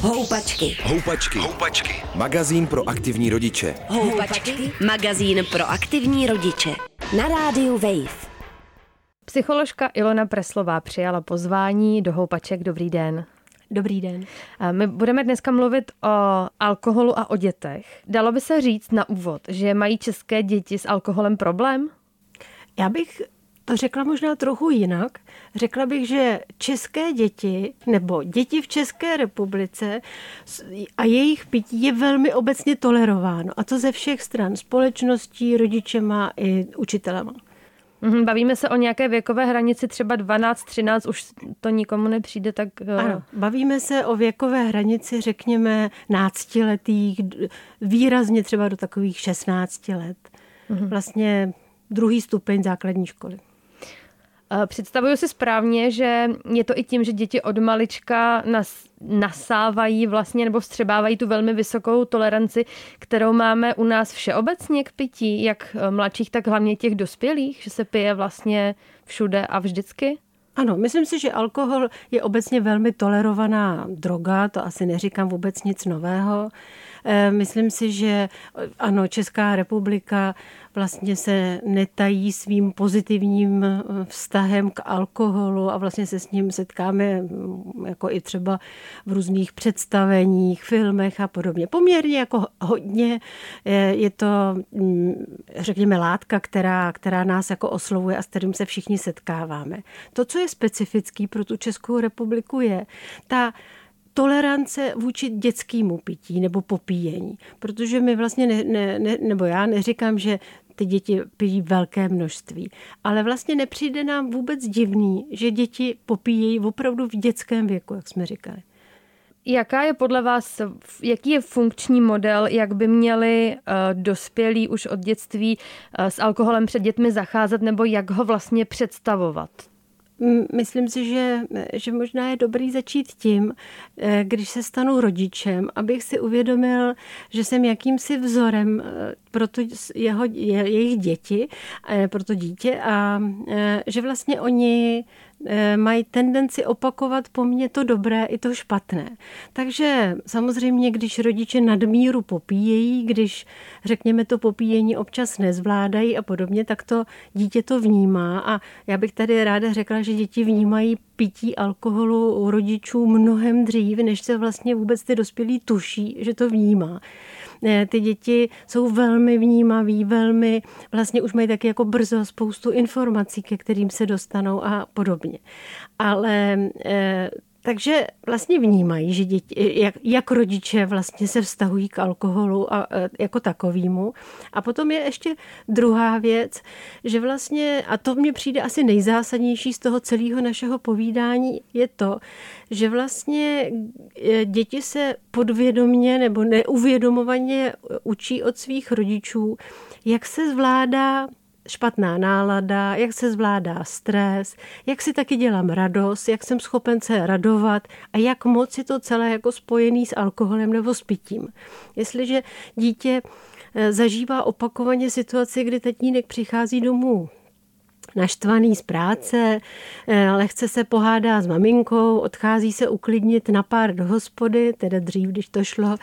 Houpačky. Magazín pro aktivní rodiče. Magazín pro aktivní rodiče. Na rádiu Wave. Psycholožka Ilona Preslová přijala pozvání do Houpaček. Dobrý den. Dobrý den. My budeme dneska mluvit o alkoholu a o dětech. Dalo by se říct na úvod, že mají české děti s alkoholem problém? Já bych to řekla možná trochu jinak. Řekla bych, že české děti nebo děti v České republice a jejich pití je velmi obecně tolerováno. A to ze všech stran. Společností, rodičema i učitelema. Bavíme se o nějaké věkové hranici, třeba 12, 13, už to nikomu nepřijde, tak... Ano, bavíme se o věkové hranici, řekněme, náctiletých, výrazně třeba do takových 16 let. Vlastně druhý stupeň základní školy. Představuju si správně, že je to i tím, že děti od malička nasávají vlastně nebo vstřebávají tu velmi vysokou toleranci, kterou máme u nás všeobecně k pití, jak mladších, tak hlavně těch dospělých, že se pije vlastně všude a vždycky? Ano, myslím si, že alkohol je obecně velmi tolerovaná droga, to asi neříkám vůbec nic nového. Myslím si, že ano, Česká republika vlastně se netají svým pozitivním vztahem k alkoholu a vlastně se s ním setkáme jako i třeba v různých představeních, filmech a podobně. Poměrně jako hodně je to, řekněme, látka, která nás jako oslovuje a s kterým se všichni setkáváme. To, co je specifický pro tu Českou republiku, je ta tolerance vůči dětskému pití nebo popíjení. Protože my vlastně, nebo já neříkám, že ty děti pijí velké množství, ale vlastně nepřijde nám vůbec divný, že děti popíjejí opravdu v dětském věku, jak jsme říkali. Jaká je podle vás, jaký je funkční model, jak by měli dospělí už od dětství s alkoholem před dětmi zacházet, nebo jak ho vlastně představovat? Myslím si, že možná je dobrý začít tím, když se stanu rodičem, abych si uvědomil, že jsem jakýmsi vzorem pro jejich děti, pro to dítě a že vlastně oni mají tendenci opakovat po mně to dobré i to špatné. Takže samozřejmě, když rodiče nadmíru popíjejí, když řekněme to popíjení občas nezvládají a podobně, tak to dítě to vnímá a já bych tady ráda řekla, že děti vnímají pití alkoholu u rodičů mnohem dřív, než se vlastně vůbec ty dospělí tuší, že to vnímá. Ty děti jsou velmi vnímaví, velmi vlastně už mají taky jako brzo spoustu informací, ke kterým se dostanou a podobně. Ale takže vlastně vnímají, že děti, jak rodiče vlastně se vztahují k alkoholu a jako takovému. A potom je ještě druhá věc, že vlastně, a to mně přijde asi nejzásadnější z toho celého našeho povídání, je to, že vlastně děti se podvědomě nebo neuvědomovaně učí od svých rodičů, jak se zvládá špatná nálada, jak se zvládá stres, jak si taky dělám radost, jak jsem schopen se radovat a jak moc je to celé jako spojený s alkoholem nebo s pitím. Jestliže dítě zažívá opakovaně situaci, kdy tatínek přichází domů naštvaný z práce, lehce se pohádá s maminkou, odchází se uklidnit na pár do hospody, teda dřív, když to šlo,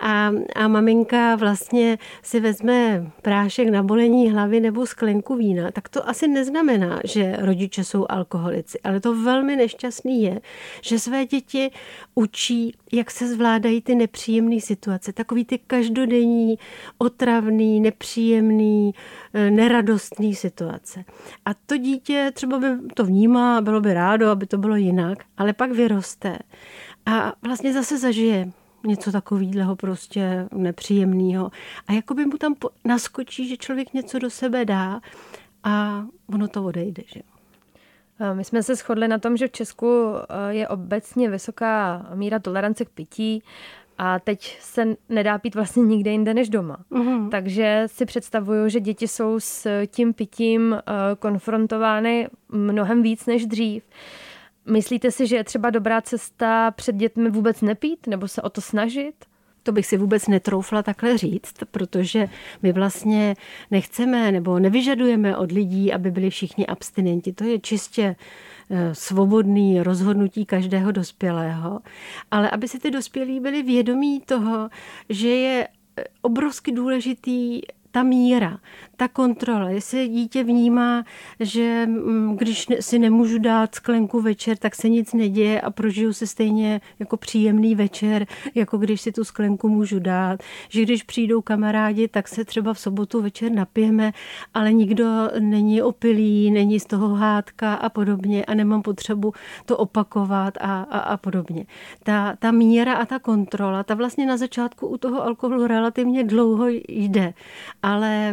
a maminka vlastně si vezme prášek na bolení hlavy nebo sklenku vína, tak to asi neznamená, že rodiče jsou alkoholici, ale to velmi nešťastný je, že své děti učí, jak se zvládají ty nepříjemné situace, takový ty každodenní, otravný, nepříjemný, neradostný situace. A to dítě třeba by to vnímá, bylo by rádo, aby to bylo jinak, ale pak vyroste a vlastně zase zažije něco takového prostě nepříjemného. A jakoby mu tam naskočí, že člověk něco do sebe dá a ono to odejde, že? My jsme se shodli na tom, že v Česku je obecně vysoká míra tolerance k pití a teď se nedá pít vlastně nikde jinde než doma. Takže si představuju, že děti jsou s tím pitím konfrontovány mnohem víc než dřív. Myslíte si, že je třeba dobrá cesta před dětmi vůbec nepít nebo se o to snažit? To bych si vůbec netroufla takhle říct, protože my vlastně nechceme nebo nevyžadujeme od lidí, aby byli všichni abstinenti. To je čistě svobodný rozhodnutí každého dospělého. Ale aby si ty dospělí byli vědomí toho, že je obrovsky důležitý ta míra, ta kontrola, jestli dítě vnímá, že když si nemůžu dát sklenku večer, tak se nic neděje a prožiju si stejně jako příjemný večer, jako když si tu sklenku můžu dát, že když přijdou kamarádi, tak se třeba v sobotu večer napijeme, ale nikdo není opilý, není z toho hádka a podobně a nemám potřebu to opakovat a podobně. Ta míra a ta kontrola, ta vlastně na začátku u toho alkoholu relativně dlouho jde, ale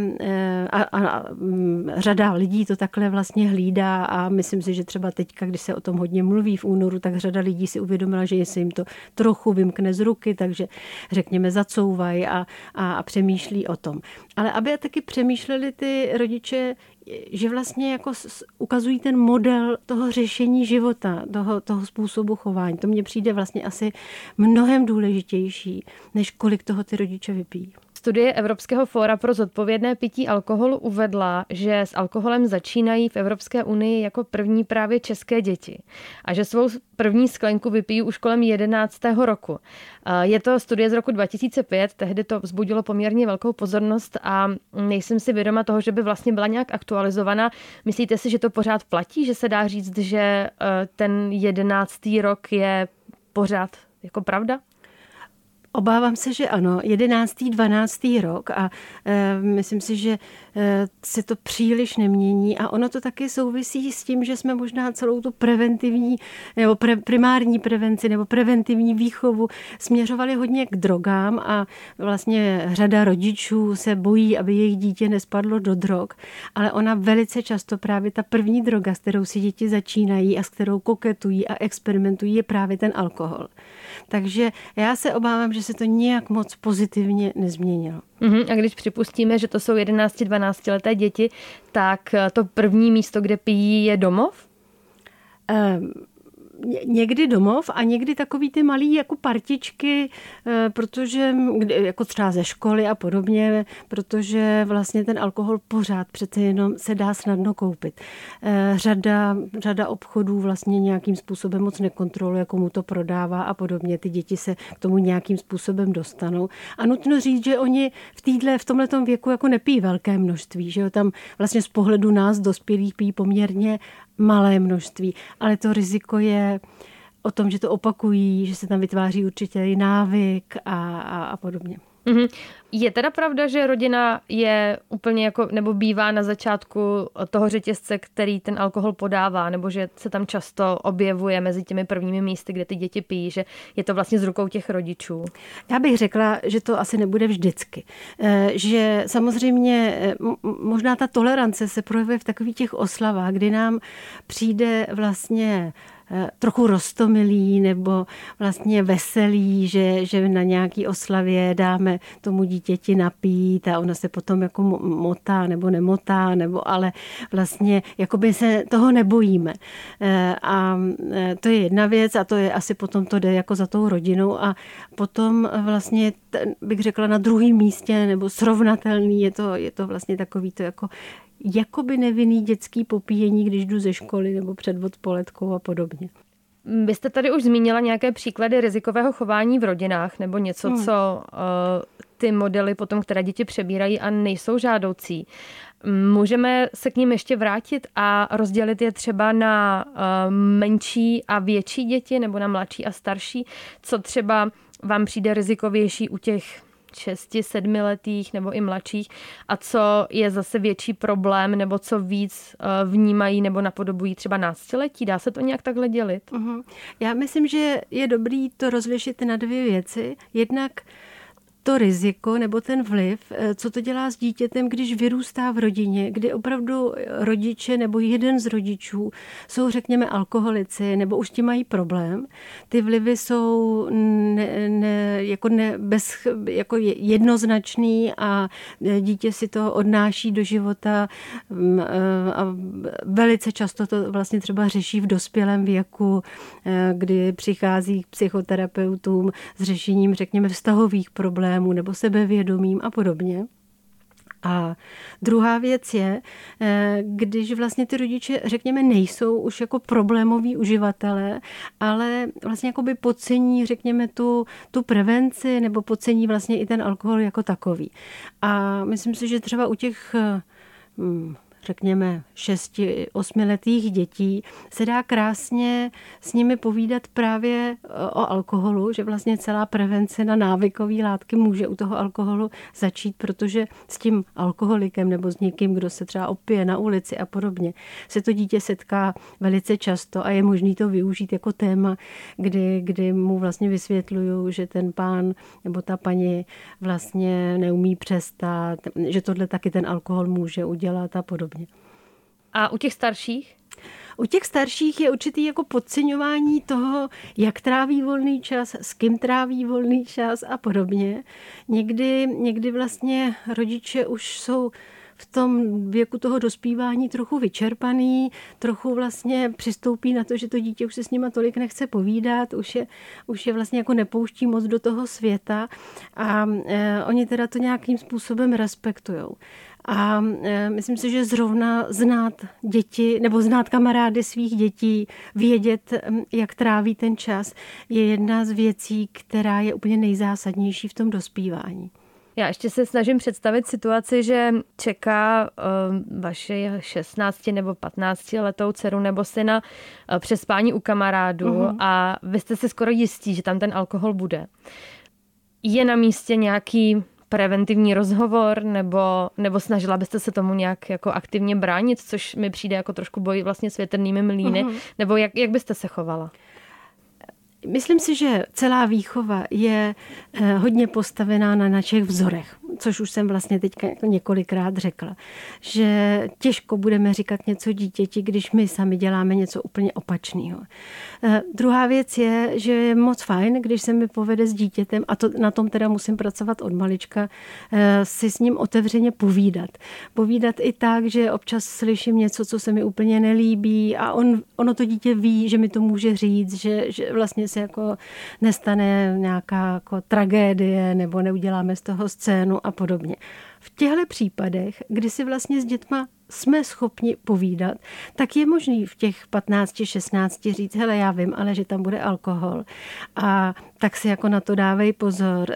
řada lidí to takhle vlastně hlídá a myslím si, že třeba teďka, když se o tom hodně mluví v únoru, tak řada lidí si uvědomila, že se jim to trochu vymkne z ruky, takže řekněme zacouvají a přemýšlí o tom. Ale aby taky přemýšleli ty rodiče, že vlastně jako ukazují ten model toho řešení života, toho způsobu chování. To mně přijde vlastně asi mnohem důležitější, než kolik toho ty rodiče vypijí. Studie Evropského fóra pro zodpovědné pití alkoholu uvedla, že s alkoholem začínají v Evropské unii jako první právě české děti a že svou první sklenku vypijí už kolem 11. roku. Je to studie z roku 2005, tehdy to vzbudilo poměrně velkou pozornost a nejsem si vědoma toho, že by vlastně byla nějak aktualizovaná. Myslíte si, že to pořád platí, že se dá říct, že ten 11. rok je pořád jako pravda? Obávám se, že ano, 11., 12. rok a myslím si, že se to příliš nemění a ono to taky souvisí s tím, že jsme možná celou tu preventivní nebo primární prevenci nebo preventivní výchovu směřovali hodně k drogám a vlastně řada rodičů se bojí, aby jejich dítě nespadlo do drog, ale ona velice často právě ta první droga, s kterou si děti začínají a s kterou koketují a experimentují, je právě ten alkohol. Takže já se obávám, že se to nějak moc pozitivně nezměnilo. A když připustíme, že to jsou 11-12 leté děti, tak to první místo, kde pijí, je domov? Někdy domov a někdy takový ty malý jako partičky, protože jako třeba ze školy a podobně, protože vlastně ten alkohol pořád přece jenom se dá snadno koupit. Řada obchodů vlastně nějakým způsobem moc nekontroluje, komu to prodává a podobně. Ty děti se k tomu nějakým způsobem dostanou. A nutno říct, že oni v tomhletom věku jako nepijí velké množství, že jo, tam vlastně z pohledu nás dospělých pijí poměrně malé množství, ale to riziko je o tom, že to opakují, že se tam vytváří určitě návyk a podobně. Je teda pravda, že rodina je úplně jako, nebo bývá na začátku toho řetězce, který ten alkohol podává, nebo že se tam často objevuje mezi těmi prvními místy, kde ty děti pijí, že je to vlastně z rukou těch rodičů? Já bych řekla, že to asi nebude vždycky. Že samozřejmě možná ta tolerance se projevuje v takových těch oslavách, kdy nám přijde vlastně trochu roztomilý nebo vlastně veselý, že na nějaký oslavě dáme tomu dítěti napít a ona se potom jako motá nebo nemotá, ale vlastně jakoby se toho nebojíme. A to je jedna věc a to je asi potom to jde jako za tou rodinou a potom vlastně bych řekla na druhém místě nebo srovnatelný je to vlastně takový to jako jakoby nevinný dětský popíjení, když jdu ze školy nebo před odpoledkou a podobně. Vy jste tady už zmínila nějaké příklady rizikového chování v rodinách nebo něco, co ty modely potom, které děti přebírají a nejsou žádoucí. Můžeme se k ním ještě vrátit a rozdělit je třeba na menší a větší děti nebo na mladší a starší? Co třeba vám přijde rizikovější u těch 6-7letých nebo i mladších a co je zase větší problém nebo co víc vnímají nebo napodobují třeba náctiletí? Dá se to nějak takhle dělit? Já myslím, že je dobrý to rozlišit na dvě věci. Jednak to riziko nebo ten vliv, co to dělá s dítětem, když vyrůstá v rodině, kdy opravdu rodiče nebo jeden z rodičů jsou, řekněme, alkoholici nebo už ti mají problém. Ty vlivy jsou jako jednoznačný a dítě si to odnáší do života a velice často to vlastně třeba řeší v dospělém věku, kdy přichází k psychoterapeutům s řešením, řekněme, vztahových problémů nebo sebevědomím a podobně. A druhá věc je, když vlastně ty rodiče, řekněme, nejsou už jako problémoví uživatelé, ale vlastně jakoby podcení, řekněme, tu prevenci nebo podcení vlastně i ten alkohol jako takový. A myslím si, že třeba u těch řekněme 6-8letých dětí, se dá krásně s nimi povídat právě o alkoholu, že vlastně celá prevence na návykové látky může u toho alkoholu začít, protože s tím alkoholikem nebo s někým, kdo se třeba opije na ulici a podobně, se to dítě setká velice často a je možný to využít jako téma, kdy mu vlastně vysvětluju, že ten pán nebo ta paní vlastně neumí přestat, že tohle taky ten alkohol může udělat a podobně. A u těch starších? U těch starších je určitý jako podceňování toho, jak tráví volný čas, s kým tráví volný čas a podobně. Někdy vlastně rodiče už jsou v tom věku toho dospívání trochu vyčerpaný, trochu vlastně přistoupí na to, že to dítě už se s nima tolik nechce povídat, už je vlastně jako nepouští moc do toho světa a oni teda to nějakým způsobem respektujou. A myslím si, že zrovna znát děti nebo znát kamarády svých dětí, vědět, jak tráví ten čas, je jedna z věcí, která je úplně nejzásadnější v tom dospívání. Já ještě se snažím představit situaci, že čeká vaše 16 nebo 15 letou dceru nebo syna přespání u kamarádů a vy jste si skoro jistí, že tam ten alkohol bude. Je na místě nějaký preventivní rozhovor nebo snažila byste se tomu nějak jako aktivně bránit, což mi přijde jako trošku boj vlastně s větrnými mlýny, nebo jak byste se chovala? Myslím si, že celá výchova je hodně postavená na našich vzorech, což už jsem vlastně teďka několikrát řekla, že těžko budeme říkat něco dítěti, když my sami děláme něco úplně opačného. Druhá věc je, že je moc fajn, když se mi povede s dítětem, a to, na tom teda musím pracovat od malička, si s ním otevřeně povídat. Povídat i tak, že občas slyším něco, co se mi úplně nelíbí a ono to dítě ví, že mi to může říct, že vlastně se jako nestane nějaká jako tragédie nebo neuděláme z toho scénu a podobně. V těchto případech, kdy si vlastně s dětma jsme schopni povídat, tak je možný v těch 15-16 říct, hele, já vím, ale že tam bude alkohol. A tak si jako na to dávej pozor.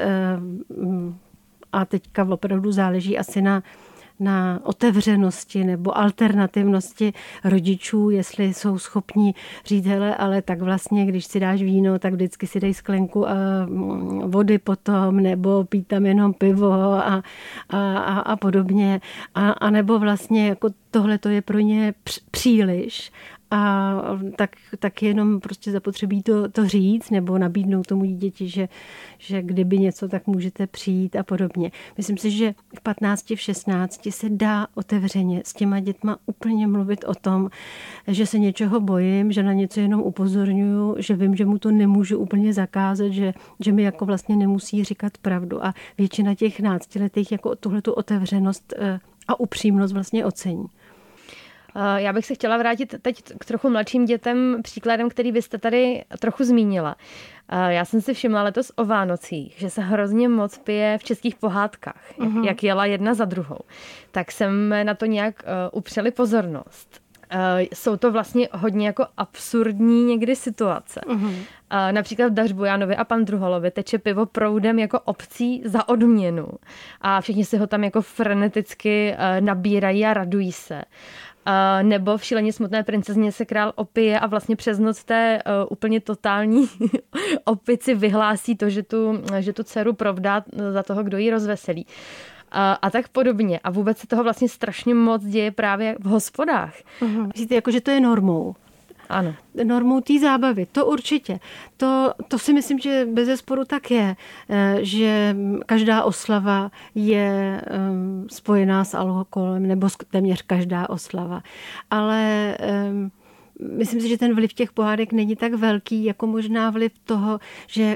A teďka opravdu záleží asi na otevřenosti nebo alternativnosti rodičů, jestli jsou schopni říct, hele, ale tak vlastně, když si dáš víno, tak vždycky si dej sklenku vody potom, nebo pít tam jenom pivo a podobně. A nebo vlastně jako tohle to je pro ně příliš. A tak jenom prostě zapotřebí to říct nebo nabídnout tomu dítěti, že kdyby něco, tak můžete přijít a podobně. Myslím si, že v 15, v 16 se dá otevřeně s těma dětma úplně mluvit o tom, že se něčeho bojím, že na něco jenom upozorňuju, že vím, že mu to nemůžu úplně zakázat, že mi jako vlastně nemusí říkat pravdu. A většina těch 12letých jako tuhletu otevřenost a upřímnost vlastně ocení. Já bych se chtěla vrátit teď k trochu mladším dětem příkladem, který vy jste tady trochu zmínila. Já jsem si všimla letos o Vánocích, že se hrozně moc pije v českých pohádkách, jak jela jedna za druhou. Tak jsme na to nějak upřeli pozornost. Jsou to vlastně hodně jako absurdní někdy situace. Například v Dařbujanovi a Pandruholovi teče pivo proudem jako obcí za odměnu. A všichni si ho tam jako freneticky nabírají a radují se. Nebo v Šíleně smutné princezně se král opije a vlastně přes noc té úplně totální opici vyhlásí to, že tu dceru provdá za toho, kdo ji rozveselí. A tak podobně. A vůbec se toho vlastně strašně moc děje právě v hospodách. Myslíte, jako, že to je normou? Ano. Normou té zábavy, to určitě. To si myslím, že bezesporu tak je, že každá oslava je spojená s alkoholem, nebo téměř každá oslava. Ale myslím si, že ten vliv těch pohádek není tak velký, jako možná vliv toho, že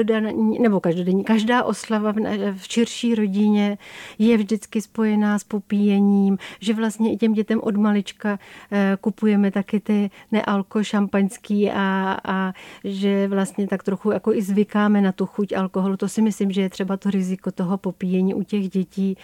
každá oslava v širší rodině je vždycky spojená s popíjením, že vlastně i těm dětem od malička kupujeme taky ty nealko šampaňský a že vlastně tak trochu jako i zvykáme na tu chuť alkoholu. To si myslím, že je třeba to riziko toho popíjení u těch dětí,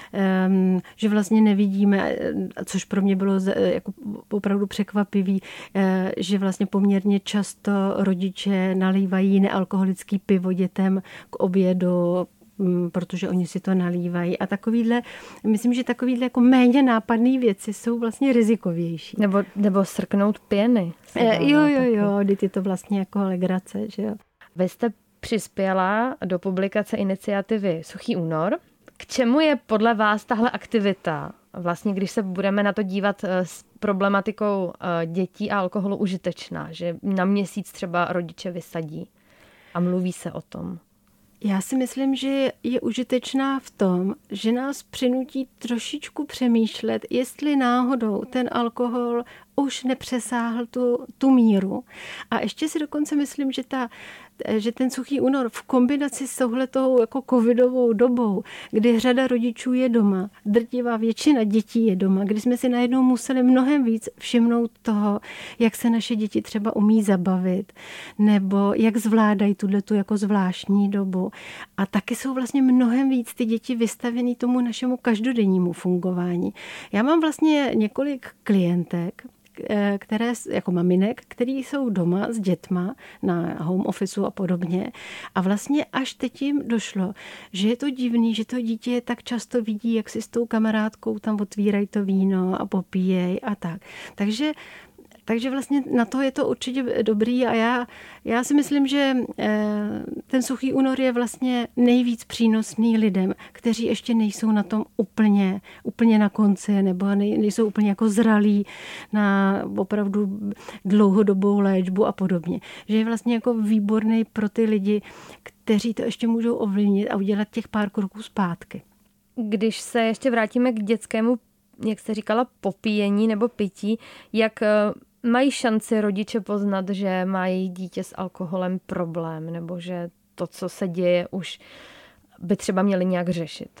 že vlastně nevidíme, což pro mě bylo jako opravdu překvapivý, že vlastně poměrně často rodiče nalívají nealkoholický pivo dětem k obědu, protože oni si to nalívají. A myslím, že takovýhle jako méně nápadné věci jsou vlastně rizikovější. Nebo srknout pěny. Jo, teď je to vlastně jako legrace, že jo. Vy jste přispěla do publikace iniciativy Suchý únor. K čemu je podle vás tahle aktivita, vlastně když se budeme na to dívat s problematikou dětí a alkoholu, užitečná, že na měsíc třeba rodiče vysadí a mluví se o tom? Já si myslím, že je užitečná v tom, že nás přinutí trošičku přemýšlet, jestli náhodou ten alkohol už nepřesáhl tu míru. A ještě si dokonce myslím, že ten suchý únor v kombinaci s touhletou jako covidovou dobou, kdy řada rodičů je doma, drtivá většina dětí je doma, kdy jsme si najednou museli mnohem víc všimnout toho, jak se naše děti třeba umí zabavit, nebo jak zvládají tuhletu jako zvláštní dobu. A taky jsou vlastně mnohem víc ty děti vystavený tomu našemu každodennímu fungování. Já mám vlastně několik klientek, které jako maminek, který jsou doma s dětma na home officeu a podobně. A vlastně až teď jim došlo, že je to divný, že to dítě tak často vidí, jak si s tou kamarádkou tam otvírají to víno a popíjejí a tak. Takže vlastně na to je to určitě dobrý a já si myslím, že ten suchý únor je vlastně nejvíc přínosný lidem, kteří ještě nejsou na tom úplně na konci nebo nejsou úplně jako zralí na opravdu dlouhodobou léčbu a podobně. Že je vlastně jako výborný pro ty lidi, kteří to ještě můžou ovlivnit a udělat těch pár kroků zpátky. Když se ještě vrátíme k dětskému, jak jste říkala, popíjení nebo pití, jak mají šanci rodiče poznat, že má jejich dítě s alkoholem problém, nebo že to, co se děje, už by třeba měli nějak řešit?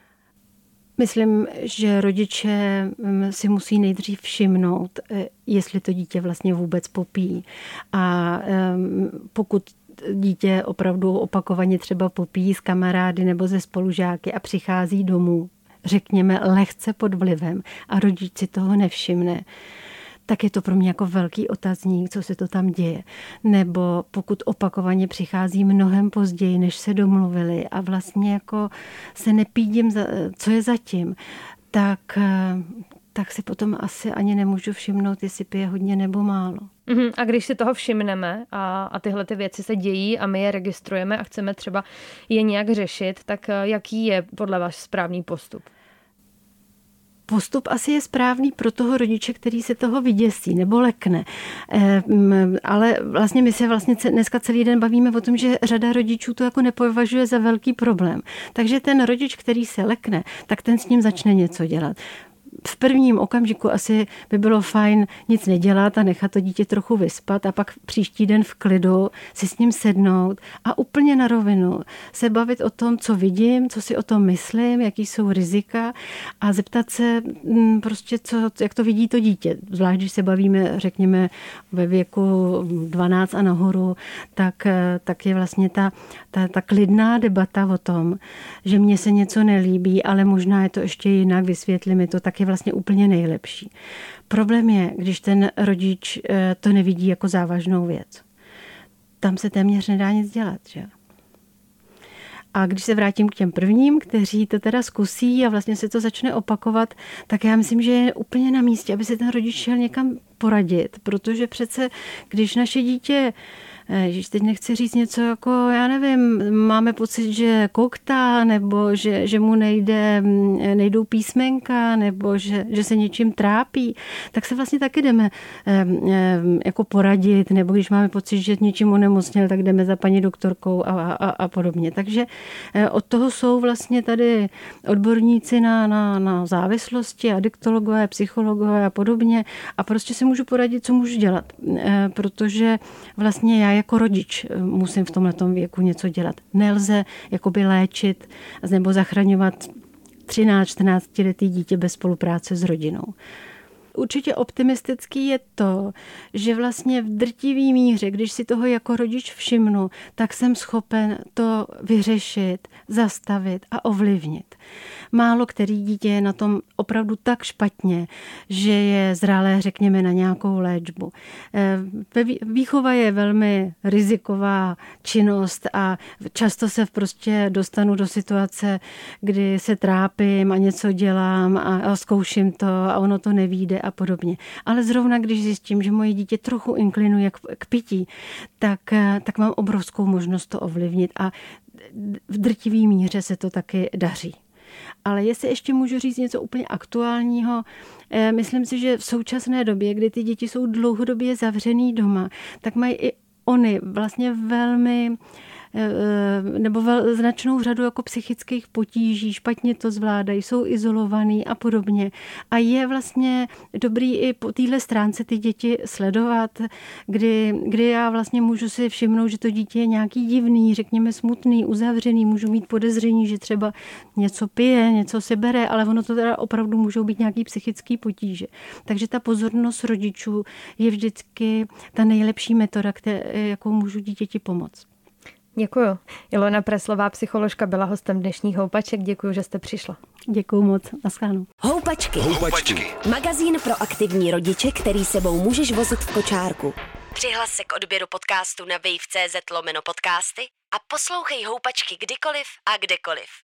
Myslím, že rodiče si musí nejdřív všimnout, jestli to dítě vlastně vůbec popíjí. A pokud dítě opravdu opakovaně třeba popíjí s kamarády nebo ze spolužáky a přichází domů, řekněme, lehce pod vlivem a rodič si toho nevšimne, tak je to pro mě jako velký otazník, co se to tam děje. Nebo pokud opakovaně přichází mnohem později, než se domluvili a vlastně jako se nepídím, co je zatím, tak si potom asi ani nemůžu všimnout, jestli pije hodně nebo málo. A když si toho všimneme a tyhle ty věci se dějí a my je registrujeme a chceme třeba je nějak řešit, tak jaký je podle vás správný postup? Postup asi je správný pro toho rodiče, který se toho vyděsí nebo lekne. Ale vlastně my se vlastně dneska celý den bavíme o tom, že řada rodičů to jako nepovažuje za velký problém. Takže ten rodič, který se lekne, tak ten s ním začne něco dělat. V prvním okamžiku asi by bylo fajn nic nedělat a nechat to dítě trochu vyspat a pak příští den v klidu si s ním sednout a úplně na rovinu se bavit o tom, co vidím, co si o tom myslím, jaký jsou rizika a zeptat se prostě, jak to vidí to dítě. Zvlášť, když se bavíme, řekněme, ve věku 12 a nahoru, tak je vlastně ta klidná debata o tom, že mně se něco nelíbí, ale možná je to ještě jinak, vysvětli mi to, tak je vlastně úplně nejlepší. Problém je, když ten rodič to nevidí jako závažnou věc. Tam se téměř nedá nic dělat, že? A když se vrátím k těm prvním, kteří to teda zkusí a vlastně se to začne opakovat, tak já myslím, že je úplně na místě, aby se ten rodič šel někam poradit, protože přece, když naše dítě že teď nechci říct něco jako, já nevím, máme pocit, že koktá, nebo že mu nejdou písmenka, nebo že se něčím trápí, tak se vlastně taky jdeme jako poradit, nebo když máme pocit, že něčím onemocněl, tak jdeme za paní doktorkou a podobně. Takže od toho jsou vlastně tady odborníci na závislosti, adiktologové, psychologové a podobně a prostě si můžu poradit, co můžu dělat, protože vlastně já jako rodič musím v tomhletom věku něco dělat. Nelze jakoby léčit nebo zachraňovat 13-14 letý dítě bez spolupráce s rodinou. Určitě optimistický je to, že vlastně v drtivé míře, když si toho jako rodič všimnu, tak jsem schopen to vyřešit, zastavit a ovlivnit. Málo který dítě je na tom opravdu tak špatně, že je zralé, řekněme, na nějakou léčbu. Výchova je velmi riziková činnost a často se prostě dostanu do situace, kdy se trápím a něco dělám a zkouším to a ono to nevyjde a podobně. Ale zrovna když zjistím, že moje dítě trochu inklinuje k pití, tak mám obrovskou možnost to ovlivnit a v drtivé míře se to taky daří. Ale jestli ještě můžu říct něco úplně aktuálního, myslím si, že v současné době, kdy ty děti jsou dlouhodobě zavřený doma, tak mají i oni vlastně velmi nebo značnou řadu jako psychických potíží, špatně to zvládají, jsou izolovaný a podobně. A je vlastně dobrý i po téhle stránce ty děti sledovat, kdy já vlastně můžu si všimnout, že to dítě je nějaký divný, řekněme smutný, uzavřený, můžu mít podezření, že třeba něco pije, něco si bere, ale ono to teda opravdu můžou být nějaký psychický potíže. Takže ta pozornost rodičů je vždycky ta nejlepší metoda, jakou můžu dítěti pomoct. Děkuju. Ilona Preslová, psycholožka, byla hostem dnešních Houpaček. Děkuju, že jste přišla. Děkuju moc. Naschledanou. Houpačky. Magazín pro aktivní rodiče, který sebou můžeš vozit v kočárku. Přihlas se k odběru podcastu na wave.cz/podcasty a poslouchej Houpačky kdykoliv a kdekoliv.